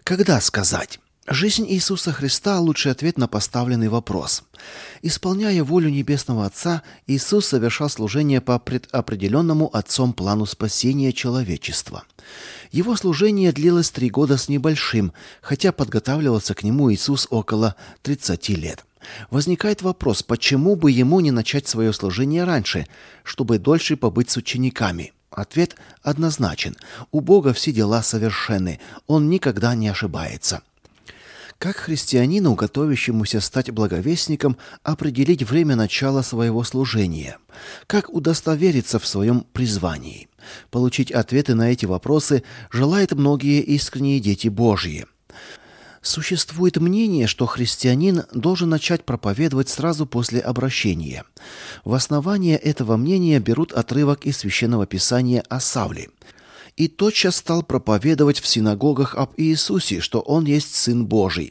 Когда сказать? Жизнь Иисуса Христа – лучший ответ на поставленный вопрос. Исполняя волю Небесного Отца, Иисус совершал служение по предопределенному Отцом плану спасения человечества. Его служение длилось 3 года с небольшим, хотя подготавливался к нему Иисус около 30 лет. Возникает вопрос, почему бы ему не начать свое служение раньше, чтобы дольше побыть с учениками? Ответ однозначен. У Бога все дела совершенны, Он никогда не ошибается. Как христианину, готовящемуся стать благовестником, определить время начала своего служения? Как удостовериться в своем призвании? Получить ответы на эти вопросы желают многие искренние дети Божьи. Существует мнение, что христианин должен начать проповедовать сразу после обращения. В основание этого мнения берут отрывок из Священного Писания о Савле. «И тотчас стал проповедовать в синагогах об Иисусе, что Он есть Сын Божий»,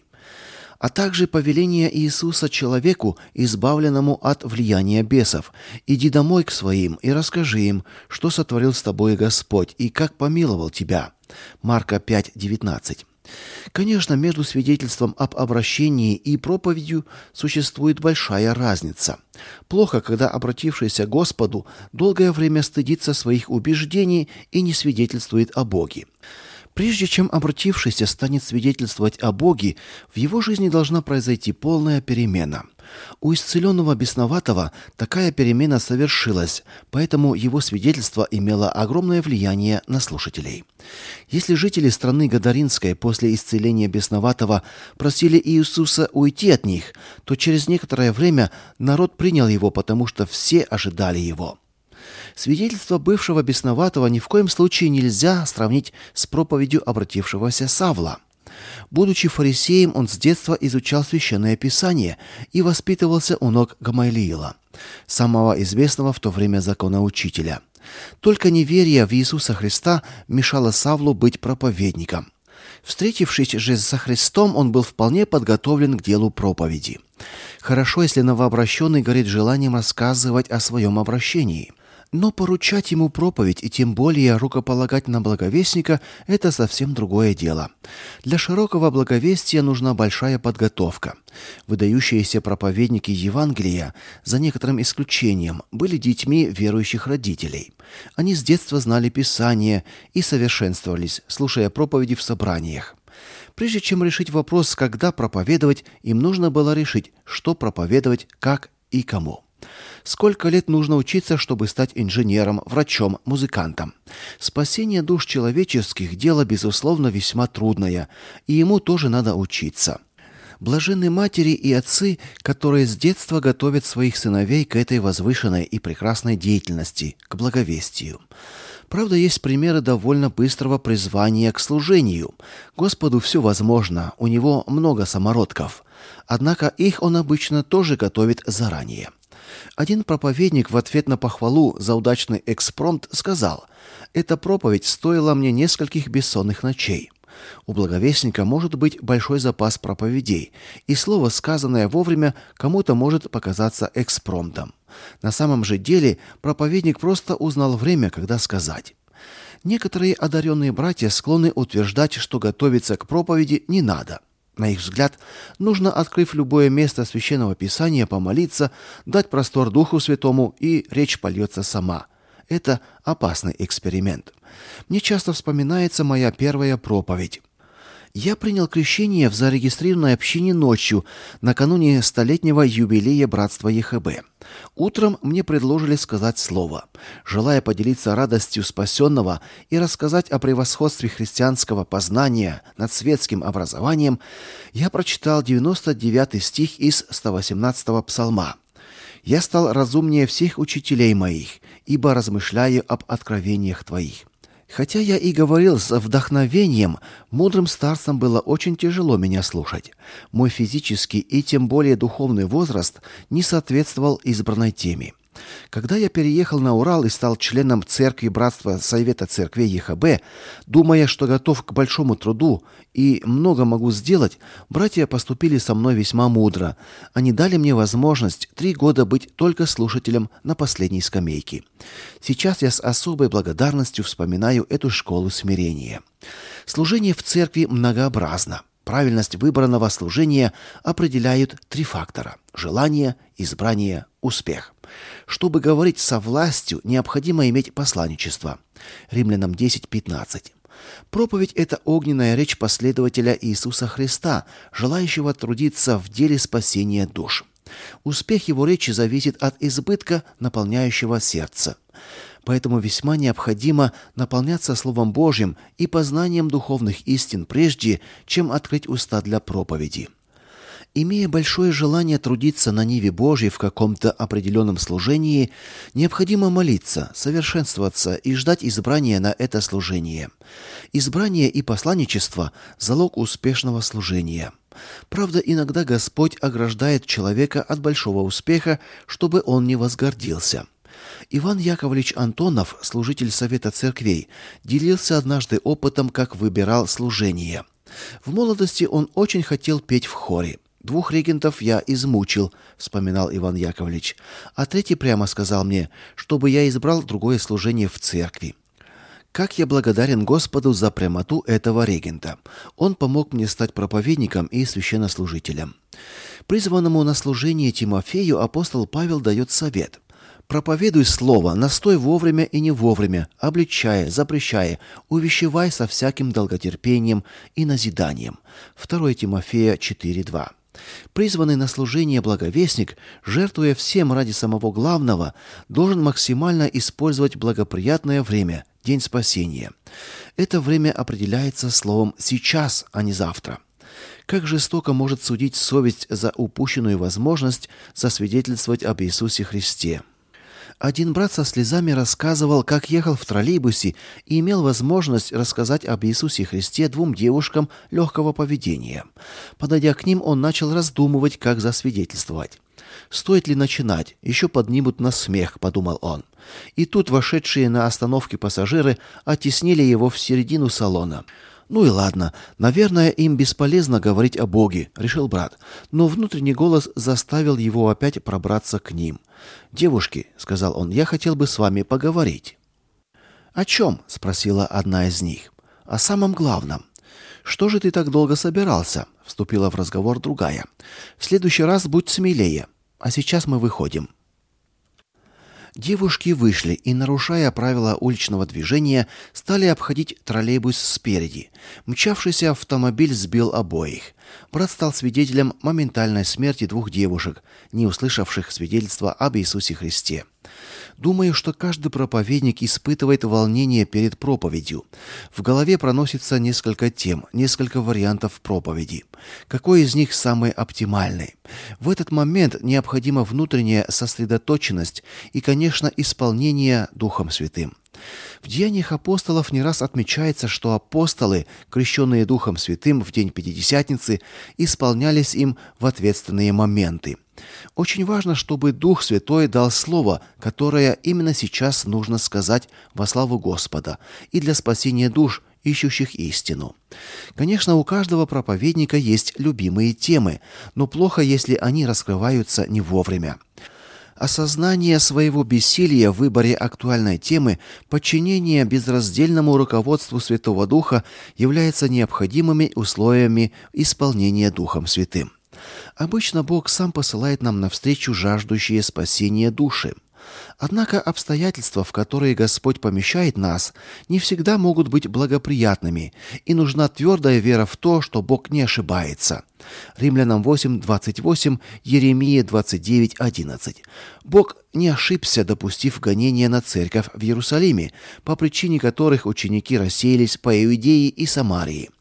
а также повеление Иисуса человеку, избавленному от влияния бесов: «Иди домой к своим и расскажи им, что сотворил с тобой Господь и как помиловал тебя». Марка 5:19. Конечно, между свидетельством об обращении и проповедью существует большая разница. Плохо, когда обратившийся к Господу долгое время стыдится своих убеждений и не свидетельствует о Боге. Прежде чем обратившийся станет свидетельствовать о Боге, в его жизни должна произойти полная перемена. У исцеленного бесноватого такая перемена совершилась, поэтому его свидетельство имело огромное влияние на слушателей. Если жители страны Гадаринской после исцеления бесноватого просили Иисуса уйти от них, то через некоторое время народ принял его, потому что все ожидали его. Свидетельство бывшего бесноватого ни в коем случае нельзя сравнить с проповедью обратившегося Савла. Будучи фарисеем, он с детства изучал Священное Писание и воспитывался у ног Гамалиила, самого известного в то время законоучителя. Только неверие в Иисуса Христа мешало Савлу быть проповедником. Встретившись же со Христом, он был вполне подготовлен к делу проповеди. Хорошо, если новообращенный горит желанием рассказывать о своем обращении. Но поручать ему проповедь и тем более рукополагать на благовестника – это совсем другое дело. Для широкого благовестия нужна большая подготовка. Выдающиеся проповедники Евангелия, за некоторым исключением, были детьми верующих родителей. Они с детства знали Писание и совершенствовались, слушая проповеди в собраниях. Прежде чем решить вопрос, когда проповедовать, им нужно было решить, что проповедовать, как и кому. Сколько лет нужно учиться, чтобы стать инженером, врачом, музыкантом? Спасение душ человеческих – дело, безусловно, весьма трудное, и ему тоже надо учиться. Блаженны матери и отцы, которые с детства готовят своих сыновей к этой возвышенной и прекрасной деятельности, к благовестию. Правда, есть примеры довольно быстрого призвания к служению. Господу все возможно, у него много самородков. Однако их он обычно тоже готовит заранее. Один проповедник в ответ на похвалу за удачный экспромт сказал: «Эта проповедь стоила мне нескольких бессонных ночей». У благовестника может быть большой запас проповедей, и слово, сказанное вовремя, кому-то может показаться экспромтом. На самом же деле проповедник просто узнал время, когда сказать. Некоторые одаренные братья склонны утверждать, что готовиться к проповеди не надо. На их взгляд, нужно, открыв любое место Священного Писания, помолиться, дать простор Духу Святому, и речь польется сама. Это опасный эксперимент. Мне часто вспоминается моя первая проповедь. Я принял крещение в зарегистрированной общине ночью, накануне 100-летнего юбилея Братства ЕХБ. Утром мне предложили сказать слово. Желая поделиться радостью спасенного и рассказать о превосходстве христианского познания над светским образованием, я прочитал 99 стих из 118-го псалма. «Я стал разумнее всех учителей моих, ибо размышляю об откровениях твоих». Хотя я и говорил с вдохновением, мудрым старцам было очень тяжело меня слушать. Мой физический и тем более духовный возраст не соответствовал избранной теме. Когда я переехал на Урал и стал членом церкви Братства Совета Церквей ЕХБ, думая, что готов к большому труду и много могу сделать, братья поступили со мной весьма мудро. Они дали мне возможность 3 года быть только слушателем на последней скамейке. Сейчас я с особой благодарностью вспоминаю эту школу смирения. Служение в церкви многообразно. Правильность выбранного служения определяют 3 фактора: желание, избрание, успех. Чтобы говорить со властью, необходимо иметь посланничество. Римлянам 10:15. Проповедь – это огненная речь последователя Иисуса Христа, желающего трудиться в деле спасения душ. Успех его речи зависит от избытка, наполняющего сердце. Поэтому весьма необходимо наполняться Словом Божьим и познанием духовных истин прежде, чем открыть уста для проповеди. Имея большое желание трудиться на ниве Божьей в каком-то определенном служении, необходимо молиться, совершенствоваться и ждать избрания на это служение. Избрание и посланничество – залог успешного служения. Правда, иногда Господь ограждает человека от большого успеха, чтобы он не возгордился. Иван Яковлевич Антонов, служитель Совета Церквей, делился однажды опытом, как выбирал служение. В молодости он очень хотел петь в хоре. 2 регентов я измучил, вспоминал Иван Яковлевич, а 3-й прямо сказал мне, чтобы я избрал другое служение в церкви. Как я благодарен Господу за прямоту этого регента. Он помог мне стать проповедником и священнослужителем. Призванному на служение Тимофею апостол Павел дает совет: проповедуй слово, настой вовремя и не вовремя, обличая, запрещая, увещевай со всяким долготерпением и назиданием. 2 Тимофея 4:2. Призванный на служение благовестник, жертвуя всем ради самого главного, должен максимально использовать благоприятное время, день спасения. Это время определяется словом «сейчас», а не «завтра». Как жестоко может судить совесть за упущенную возможность засвидетельствовать об Иисусе Христе. Один брат со слезами рассказывал, как ехал в троллейбусе и имел возможность рассказать об Иисусе Христе 2 девушкам легкого поведения. Подойдя к ним, он начал раздумывать, как засвидетельствовать. «Стоит ли начинать? Еще поднимут на смех», — подумал он. И тут вошедшие на остановке пассажиры оттеснили его в середину салона. «Ну и ладно, наверное, им бесполезно говорить о Боге», — решил брат. Но внутренний голос заставил его опять пробраться к ним. «Девушки», — сказал он, — «я хотел бы с вами поговорить». «О чем?» — спросила одна из них. «О самом главном». «Что же ты так долго собирался?» — вступила в разговор другая. «В следующий раз будь смелее. А сейчас мы выходим». Девушки вышли и, нарушая правила уличного движения, стали обходить троллейбус спереди. Мчавшийся автомобиль сбил обоих. Брат стал свидетелем моментальной смерти 2 девушек, не услышавших свидетельства об Иисусе Христе. Думаю, что каждый проповедник испытывает волнение перед проповедью. В голове проносится несколько тем, несколько вариантов проповеди. Какой из них самый оптимальный? В этот момент необходима внутренняя сосредоточенность и, конечно, исполнение Духом Святым. В Деяниях апостолов не раз отмечается, что апостолы, крещенные Духом Святым в день Пятидесятницы, исполнялись им в ответственные моменты. Очень важно, чтобы Дух Святой дал слово, которое именно сейчас нужно сказать во славу Господа и для спасения душ, ищущих истину. Конечно, у каждого проповедника есть любимые темы, но плохо, если они раскрываются не вовремя. Осознание своего бессилия в выборе актуальной темы, подчинение безраздельному руководству Святого Духа являются необходимыми условиями исполнения Духом Святым. Обычно Бог сам посылает нам навстречу жаждущие спасения души. Однако обстоятельства, в которые Господь помещает нас, не всегда могут быть благоприятными, и нужна твердая вера в то, что Бог не ошибается. Римлянам 8:28, Еремии 29:11. Бог не ошибся, допустив гонения на церковь в Иерусалиме, по причине которых ученики рассеялись по Иудее и Самарии.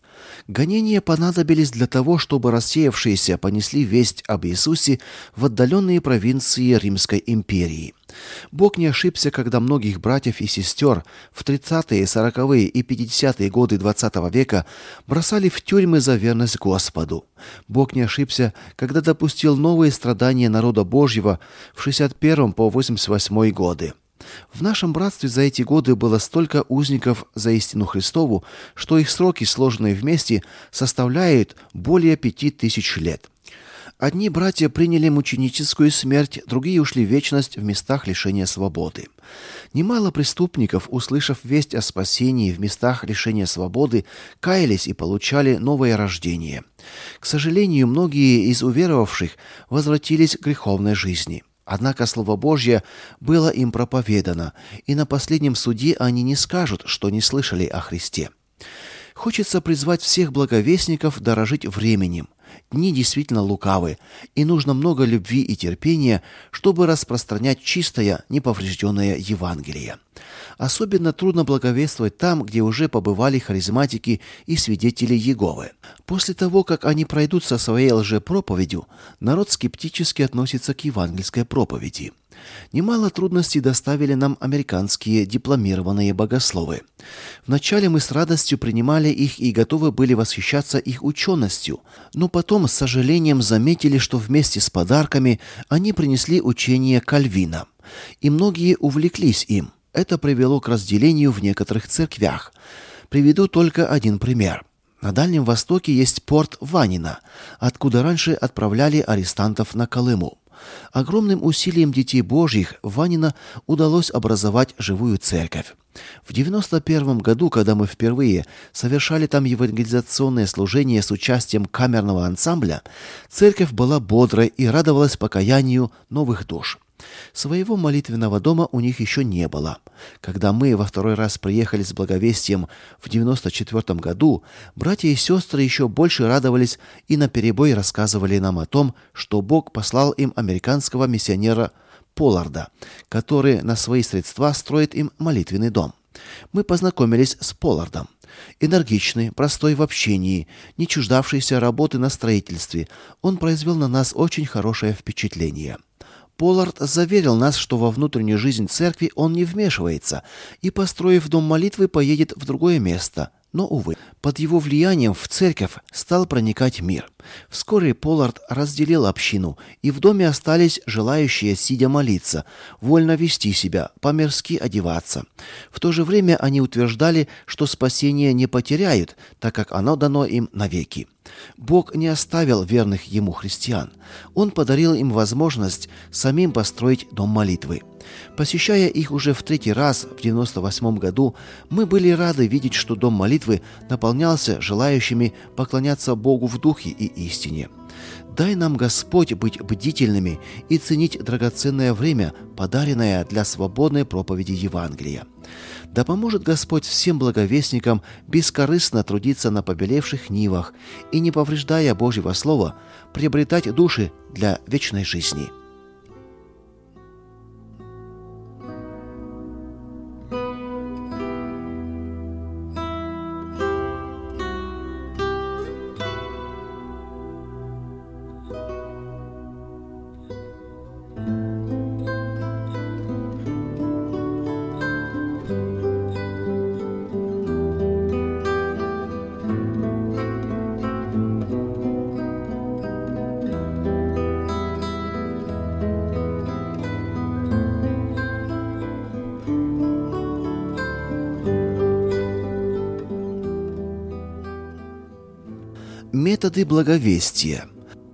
Гонения понадобились для того, чтобы рассеявшиеся понесли весть об Иисусе в отдаленные провинции Римской империи. Бог не ошибся, когда многих братьев и сестер в 30-е, 40-е и 50-е годы XX века бросали в тюрьмы за верность Господу. Бог не ошибся, когда допустил новые страдания народа Божьего в 61 по 88 годы. В нашем братстве за эти годы было столько узников за истину Христову, что их сроки, сложенные вместе, составляют более 5000 лет. Одни братья приняли мученическую смерть, другие ушли в вечность в местах лишения свободы. Немало преступников, услышав весть о спасении в местах лишения свободы, каялись и получали новое рождение. К сожалению, многие из уверовавших возвратились к греховной жизни. Однако Слово Божье было им проповедано, и на последнем суде они не скажут, что не слышали о Христе. Хочется призвать всех благовестников дорожить временем. Дни действительно лукавы, и нужно много любви и терпения, чтобы распространять чистое, неповрежденное Евангелие. Особенно трудно благовествовать там, где уже побывали харизматики и свидетели Иеговы. После того, как они пройдут со своей лжепроповедью, народ скептически относится к евангельской проповеди. Немало трудностей доставили нам американские дипломированные богословы. Вначале мы с радостью принимали их и готовы были восхищаться их ученостью, но потом с сожалением заметили, что вместе с подарками они принесли учение Кальвина. И многие увлеклись им. Это привело к разделению в некоторых церквях. Приведу только один пример. На Дальнем Востоке есть порт Ванина, откуда раньше отправляли арестантов на Колыму. Огромным усилием детей Божьих в Ванино удалось образовать живую церковь. В 91 году, когда мы впервые совершали там евангелизационное служение с участием камерного ансамбля, церковь была бодрой и радовалась покаянию новых душ. Своего молитвенного дома у них еще не было. Когда мы во второй раз приехали с благовестием в 94 году, братья и сестры еще больше радовались и наперебой рассказывали нам о том, что Бог послал им американского миссионера Полларда, который на свои средства строит им молитвенный дом. Мы познакомились с Поллардом. Энергичный, простой в общении, не чуждавшийся работы на строительстве, он произвел на нас очень хорошее впечатление. Поллард заверил нас, что во внутреннюю жизнь церкви он не вмешивается и, построив дом молитвы, поедет в другое место. Но, увы, под его влиянием в церковь стал проникать мир. Вскоре Поллард разделил общину, и в доме остались желающие сидя молиться, вольно вести себя, по-мирски одеваться. В то же время они утверждали, что спасение не потеряют, так как оно дано им навеки. Бог не оставил верных Ему христиан. Он подарил им возможность самим построить дом молитвы. Посещая их уже в 3-й раз в 98 году, мы были рады видеть, что дом молитвы наполнялся желающими поклоняться Богу в духе и истине. Дай нам, Господь, быть бдительными и ценить драгоценное время, подаренное для свободной проповеди Евангелия. Да поможет Господь всем благовестникам бескорыстно трудиться на побелевших нивах и, не повреждая Божьего Слова, приобретать души для вечной жизни. Методы благовестия.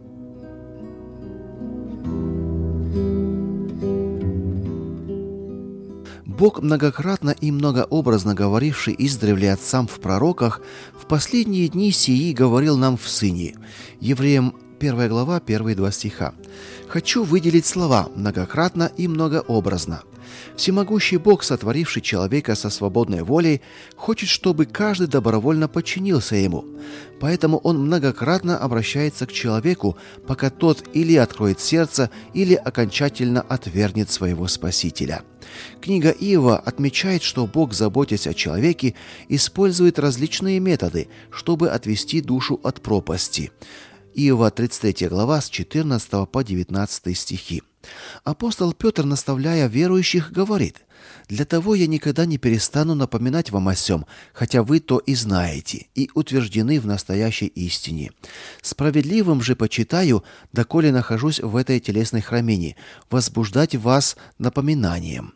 Бог, многократно и многообразно говоривший издревле отцам в пророках, в последние дни сии говорил нам в Сыне. Евреям 1 глава, 1-2 стиха. Хочу выделить слова «многократно» и «многообразно». Всемогущий Бог, сотворивший человека со свободной волей, хочет, чтобы каждый добровольно подчинился Ему. Поэтому Он многократно обращается к человеку, пока тот или откроет сердце, или окончательно отвергнет своего Спасителя. Книга Иова отмечает, что Бог, заботясь о человеке, использует различные методы, чтобы отвести душу от пропасти. Иова 33 глава с 14 по 19 стихи. Апостол Петр, наставляя верующих, говорит: «Для того я никогда не перестану напоминать вам о сем, хотя вы то и знаете, и утверждены в настоящей истине. Справедливым же почитаю, доколе нахожусь в этой телесной храмине, возбуждать вас напоминанием».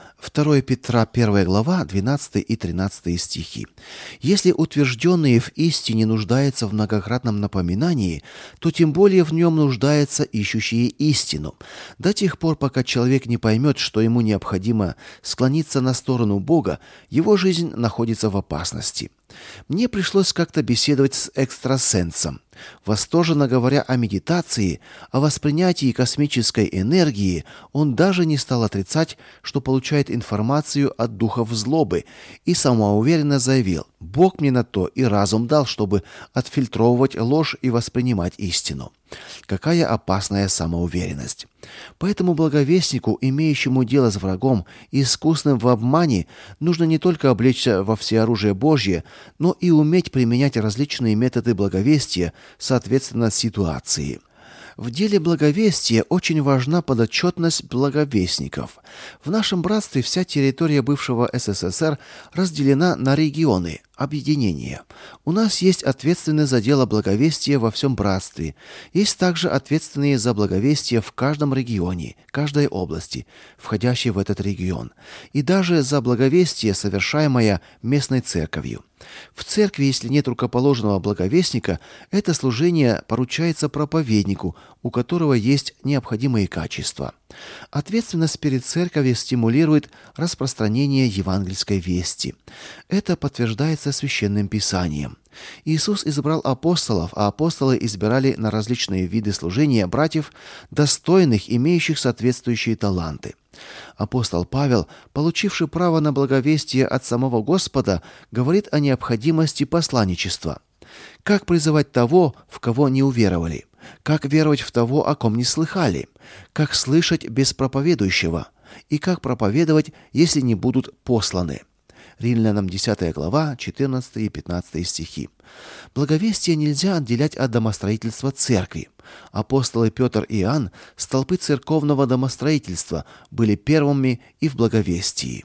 2 Петра 1 глава 12 и 13 стихи. Если утвержденные в истине нуждаются в многократном напоминании, то тем более в нем нуждаются ищущие истину. До тех пор, пока человек не поймет, что ему необходимо склониться на сторону Бога, его жизнь находится в опасности. Мне пришлось как-то беседовать с экстрасенсом. Восторженно говоря о медитации, о воспринятии космической энергии, он даже не стал отрицать, что получает информацию от духов злобы, и самоуверенно заявил: «Бог мне на то и разум дал, чтобы отфильтровывать ложь и воспринимать истину». Какая опасная самоуверенность! Поэтому благовестнику, имеющему дело с врагом и искусным в обмане, нужно не только облечься во всеоружие Божье, но и уметь применять различные методы благовестия соответственно ситуации. В деле благовестия очень важна подотчетность благовестников. В нашем братстве вся территория бывшего СССР разделена на регионы, объединения. У нас есть ответственные за дело благовестия во всем братстве. Есть также ответственные за благовестие в каждом регионе, каждой области, входящей в этот регион. И даже за благовестие, совершаемое местной церковью. В церкви, если нет рукоположенного благовестника, это служение поручается проповеднику, у которого есть необходимые качества. Ответственность перед церковью стимулирует распространение евангельской вести. Это подтверждается Священным Писанием. Иисус избрал апостолов, а апостолы избирали на различные виды служения братьев, достойных, имеющих соответствующие таланты. Апостол Павел, получивший право на благовестие от самого Господа, говорит о необходимости посланничества. Как призывать того, в кого не уверовали? Как веровать в того, о ком не слыхали? Как слышать без проповедующего? И как проповедовать, если не будут посланы? Римлянам 10 глава, 14 и 15 стихи. Благовестие нельзя отделять от домостроительства церкви. Апостолы Петр и Иоанн, столпы церковного домостроительства, были первыми и в благовестии.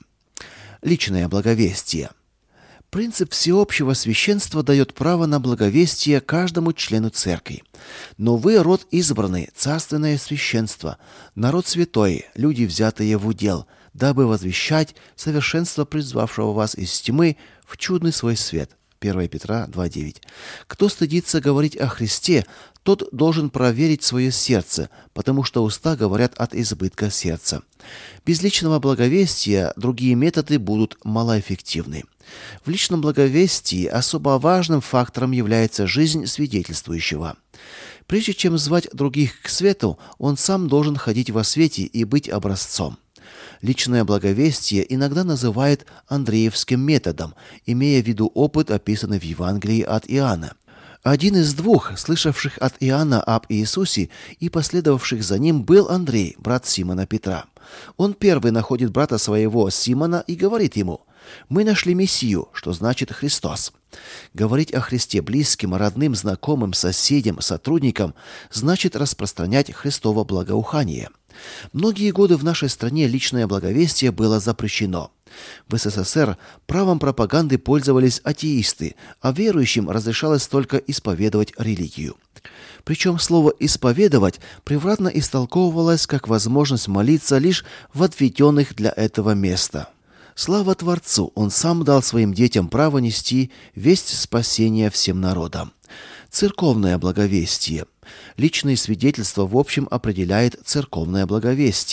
Личное благовестие. Принцип всеобщего священства дает право на благовестие каждому члену церкви. Но вы род избранный, царственное священство, народ святой, люди, взятые в удел, дабы возвещать совершенство призвавшего вас из тьмы в чудный свой свет. 1 Петра 2:9. Кто стыдится говорить о Христе, тот должен проверить свое сердце, потому что уста говорят от избытка сердца. Без личного благовестия другие методы будут малоэффективны. В личном благовестии особо важным фактором является жизнь свидетельствующего. Прежде чем звать других к свету, он сам должен ходить во свете и быть образцом. Личное благовестие иногда называют Андреевским методом, имея в виду опыт, описанный в Евангелии от Иоанна. Один из двух, слышавших от Иоанна об Иисусе и последовавших за ним, был Андрей, брат Симона Петра. Он первый находит брата своего Симона и говорит ему: «Мы нашли Мессию», что значит Христос. Говорить о Христе близким, родным, знакомым, соседям, сотрудникам значит распространять Христово благоухание. Многие годы в нашей стране личное благовестие было запрещено. В СССР правом пропаганды пользовались атеисты, а верующим разрешалось только исповедовать религию. Причем слово «исповедовать» превратно истолковывалось как возможность молиться лишь в отведенных для этого места. Слава Творцу, Он сам дал своим детям право нести весть спасения всем народам. Церковное благовестие. Личные свидетельства в общем определяет церковное благовестие.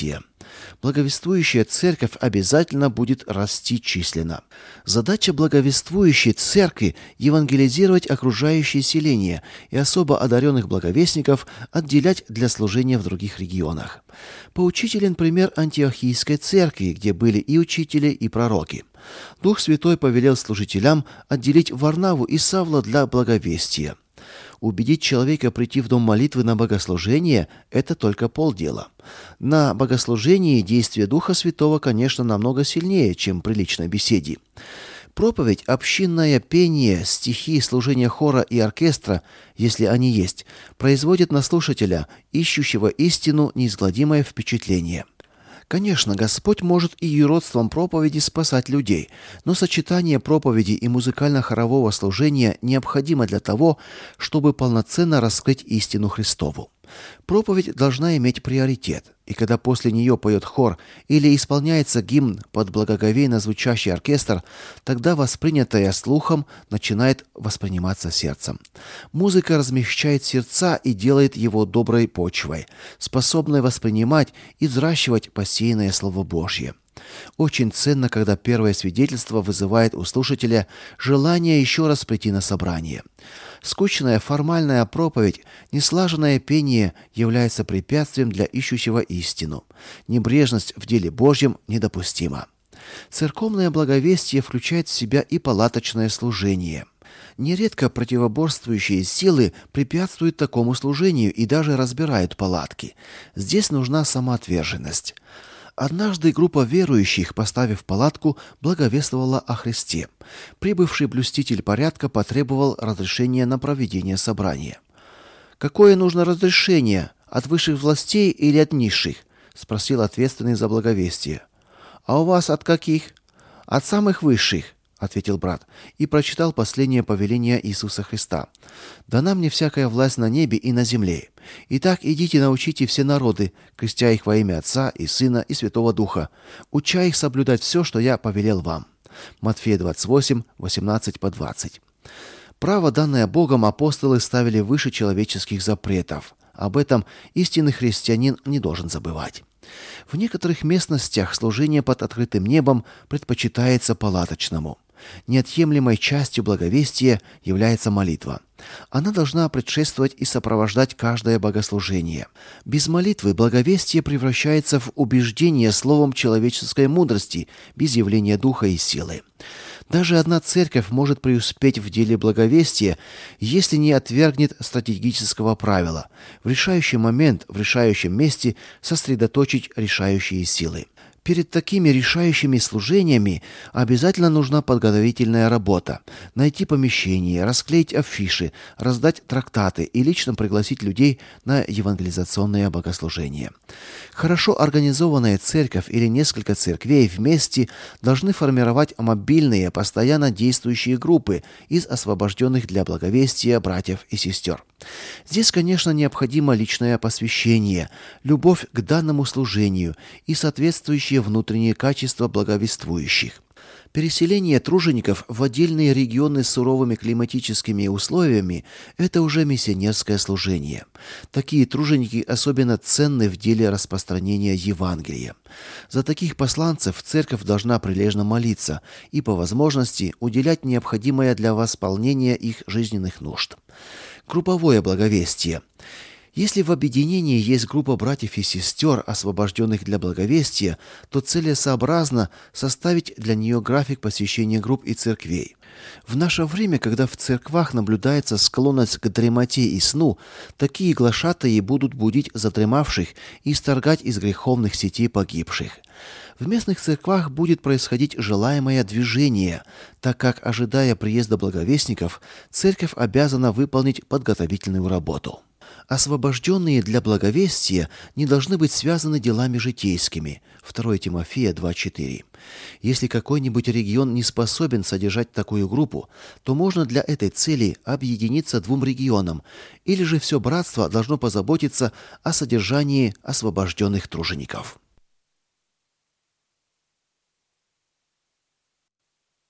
Благовествующая церковь обязательно будет расти численно. Задача благовествующей церкви – евангелизировать окружающее селение и особо одаренных благовестников отделять для служения в других регионах. Поучителен пример Антиохийской церкви, где были и учители, и пророки. Дух Святой повелел служителям отделить Варнаву и Савла для благовестия. Убедить человека прийти в дом молитвы на богослужение – это только полдела. На богослужении действие Духа Святого, конечно, намного сильнее, чем при личной беседе. Проповедь, общинное пение, стихи, служение хора и оркестра, если они есть, производят на слушателя, ищущего истину, неизгладимое впечатление. Конечно, Господь может и юродством проповеди спасать людей, но сочетание проповеди и музыкально-хорового служения необходимо для того, чтобы полноценно раскрыть истину Христову. Проповедь должна иметь приоритет, и когда после нее поет хор или исполняется гимн под благоговейно звучащий оркестр, тогда воспринятое слухом начинает восприниматься сердцем. Музыка размягчает сердца и делает его доброй почвой, способной воспринимать и взращивать посеянное Слово Божье. Очень ценно, когда первое свидетельство вызывает у слушателя желание еще раз прийти на собрание. Скучная формальная проповедь, неслаженное пение является препятствием для ищущего истину. Небрежность в деле Божьем недопустима. Церковное благовестие включает в себя и палаточное служение. Нередко противоборствующие силы препятствуют такому служению и даже разбирают палатки. Здесь нужна самоотверженность. Однажды группа верующих, поставив палатку, благовествовала о Христе. Прибывший блюститель порядка потребовал разрешения на проведение собрания. «Какое нужно разрешение? От высших властей или от низших?» – спросил ответственный за благовестие. «А у вас от каких?» «От самых высших», — ответил брат, и прочитал последнее повеление Иисуса Христа. «Дана мне всякая власть на небе и на земле. Итак, идите, научите все народы, крестя их во имя Отца и Сына и Святого Духа, уча их соблюдать все, что я повелел вам». Матфея 28, 18-20. Право, данное Богом, апостолы ставили выше человеческих запретов. Об этом истинный христианин не должен забывать. В некоторых местностях служение под открытым небом предпочитается палаточному. Неотъемлемой частью благовестия является молитва. Она должна предшествовать и сопровождать каждое богослужение. Без молитвы благовестие превращается в убеждение словом человеческой мудрости, без явления духа и силы. Даже одна церковь может преуспеть в деле благовестия, если не отвергнет стратегического правила в решающий момент, в решающем месте сосредоточить решающие силы. Перед такими решающими служениями обязательно нужна подготовительная работа. Найти помещение, расклеить афиши, раздать трактаты и лично пригласить людей на евангелизационное богослужение. Хорошо организованная церковь или несколько церквей вместе должны формировать мобильные, постоянно действующие группы из освобожденных для благовестия братьев и сестер. Здесь, конечно, необходимо личное посвящение, любовь к данному служению и соответствующие внутренние качества благовествующих. Переселение тружеников в отдельные регионы с суровыми климатическими условиями – это уже миссионерское служение. Такие труженики особенно ценны в деле распространения Евангелия. За таких посланцев церковь должна прилежно молиться и, по возможности, уделять необходимое для восполнения их жизненных нужд. Групповое благовестие. Если в объединении есть группа братьев и сестер, освобожденных для благовестия, то целесообразно составить для нее график посещения групп и церквей. В наше время, когда в церквах наблюдается склонность к дремоте и сну, такие глашатаи будут будить задремавших и исторгать из греховных сетей погибших. В местных церквах будет происходить желаемое движение, так как, ожидая приезда благовестников, церковь обязана выполнить подготовительную работу. Освобожденные для благовестия не должны быть связаны делами житейскими. 2 Тимофея 2:4. Если какой-нибудь регион не способен содержать такую группу, то можно для этой цели объединиться двум регионам, или же все братство должно позаботиться о содержании освобожденных тружеников.